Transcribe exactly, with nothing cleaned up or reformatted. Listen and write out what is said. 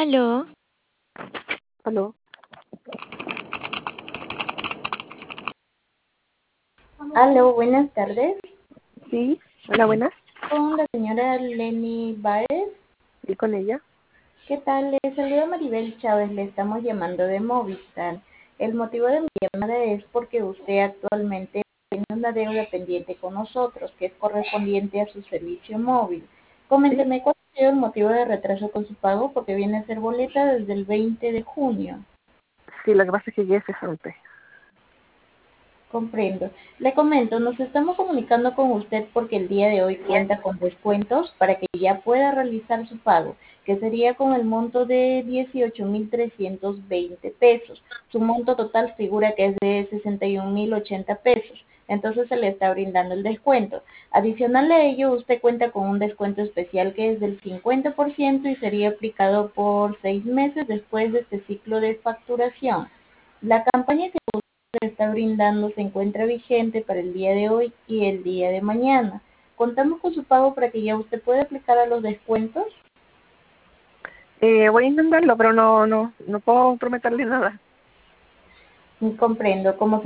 Aló, Aló, Aló, buenas tardes. sí, hola, buenas, Con la señora Lenny Baez. sí, con ella. ¿Qué tal? Le saluda Maribel Chávez, le estamos llamando de Movistar. El motivo de mi llamada es porque usted actualmente tiene una deuda pendiente con nosotros, que es correspondiente a su servicio móvil. Sí, Coménteme cuál ha sido el motivo de retraso con su pago, porque viene a ser boleta desde el veinte de junio. sí, lo que pasa es que ya es cesante. Comprendo. Le comento, nos estamos comunicando con usted porque el día de hoy cuenta con descuentos para que ya pueda realizar su pago, que sería con el monto de dieciocho mil trescientos veinte pesos. Su monto total figura que es de sesenta y un mil ochenta pesos. Entonces se le está brindando el descuento. Adicional a ello, usted cuenta con un descuento especial que es del cincuenta por ciento y sería aplicado por seis meses después de este ciclo de facturación. La campaña que se está brindando se encuentra vigente para el día de hoy y el día de mañana. Contamos con su pago para que ya usted pueda aplicar a los descuentos. Eh, voy a intentarlo, pero no, no, no puedo prometerle nada. Comprendo, como